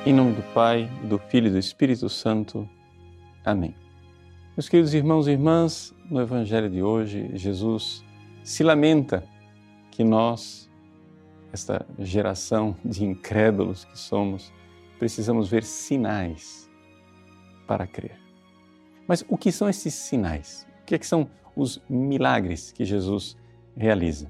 Em nome do Pai, do Filho e do Espírito Santo. Amém. Meus queridos irmãos e irmãs, no Evangelho de hoje, Jesus se lamenta que nós, esta geração de incrédulos que somos, precisamos ver sinais para crer. Mas o que são esses sinais? O que são os milagres que Jesus realiza?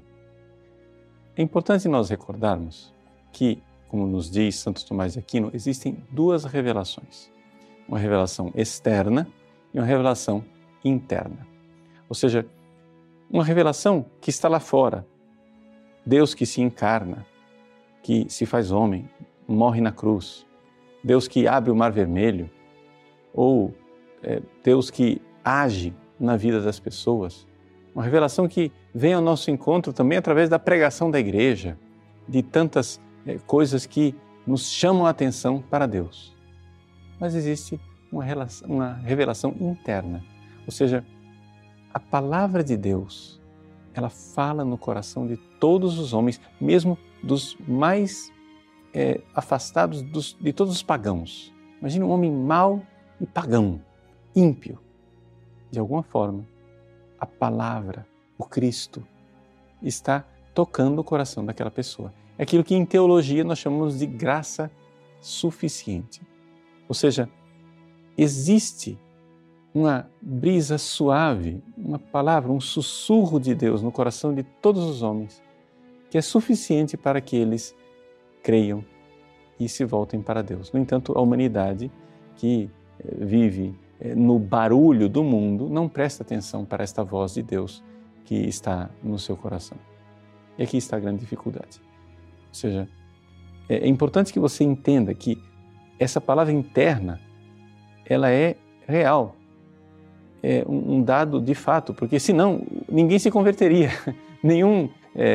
É importante nós recordarmos que, como nos diz Santo Tomás de Aquino, existem duas revelações. Uma revelação externa e uma revelação interna. Ou seja, uma revelação que está lá fora. Deus que se encarna, que se faz homem, morre na cruz. Deus que abre o Mar Vermelho. Ou Deus que age na vida das pessoas. Uma revelação que vem ao nosso encontro também através da pregação da igreja, de tantas coisas que nos chamam a atenção para Deus. Mas existe uma revelação interna, ou seja, a palavra de Deus, ela fala no coração de todos os homens, mesmo dos mais afastados de todos os pagãos. Imagine um homem mau e pagão, ímpio. De alguma forma, a palavra, o Cristo, está tocando o coração daquela pessoa. É aquilo que em teologia nós chamamos de graça suficiente. Ou seja, existe uma brisa suave, uma palavra, um sussurro de Deus no coração de todos os homens, que é suficiente para que eles creiam e se voltem para Deus. No entanto, a humanidade que vive no barulho do mundo não presta atenção para esta voz de Deus que está no seu coração. E aqui está a grande dificuldade. Ou seja, é importante que você entenda que essa palavra interna, ela é real, é um dado de fato, porque senão ninguém se converteria, nenhum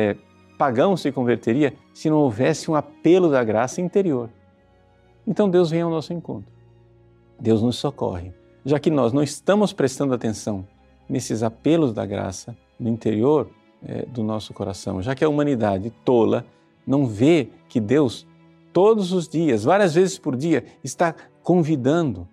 pagão se converteria se não houvesse um apelo da graça interior. Então Deus vem ao nosso encontro, Deus nos socorre, já que nós não estamos prestando atenção nesses apelos da graça no interior do nosso coração, já que a humanidade tola não vê que Deus, todos os dias, várias vezes por dia, está convidando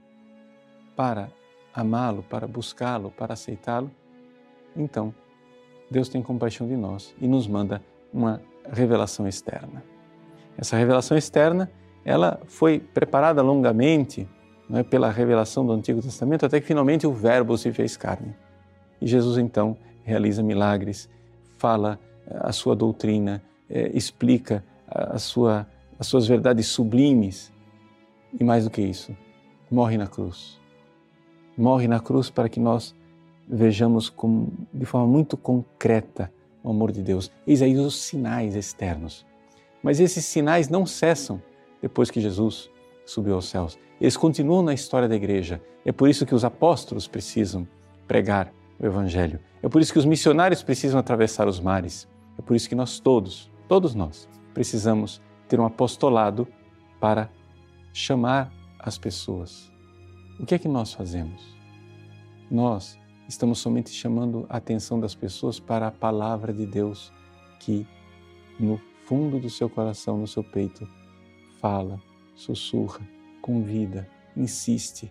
para amá-lo, para buscá-lo, para aceitá-lo. Então, Deus tem compaixão de nós e nos manda uma revelação externa. Essa revelação externa, ela foi preparada longamente, não é, pela revelação do Antigo Testamento, até que finalmente o Verbo se fez carne. E Jesus, então, realiza milagres, fala a sua doutrina, explica as suas verdades sublimes e, mais do que isso, morre na cruz. Morre na cruz para que nós vejamos de forma muito concreta o amor de Deus. Eis aí os sinais externos. Mas esses sinais não cessam depois que Jesus subiu aos céus. Eles continuam na história da igreja. É por isso que os apóstolos precisam pregar o Evangelho. É por isso que os missionários precisam atravessar os mares. É por isso que nós todos nós, precisamos ter um apostolado para chamar as pessoas. O que é que nós fazemos? Nós estamos somente chamando a atenção das pessoas para a palavra de Deus que, no fundo do seu coração, no seu peito, fala, sussurra, convida, insiste.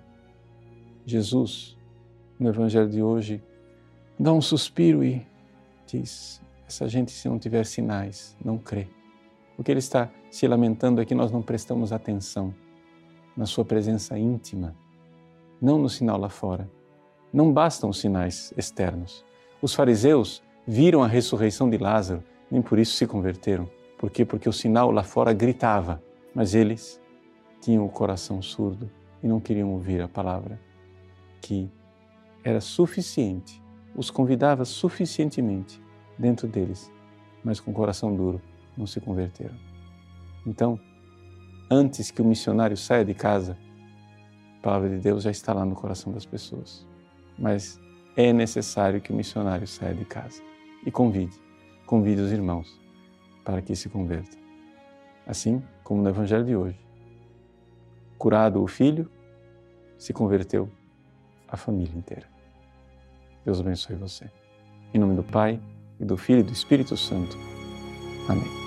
Jesus, no Evangelho de hoje, dá um suspiro e diz: essa gente, se não tiver sinais, não crê. O que ele está se lamentando é que nós não prestamos atenção na sua presença íntima, não no sinal lá fora. Não bastam os sinais externos. Os fariseus viram a ressurreição de Lázaro, nem por isso se converteram. Por quê? Porque o sinal lá fora gritava, mas eles tinham o coração surdo e não queriam ouvir a palavra que era suficiente, os convidava suficientemente dentro deles, mas com o coração duro não se converteram. Então, antes que o missionário saia de casa, a palavra de Deus já está lá no coração das pessoas. Mas é necessário que o missionário saia de casa e convide os irmãos para que se convertam. Assim como no Evangelho de hoje, curado o filho, se converteu a família inteira. Deus abençoe você. Em nome do Pai, e do Filho e do Espírito Santo. Amém.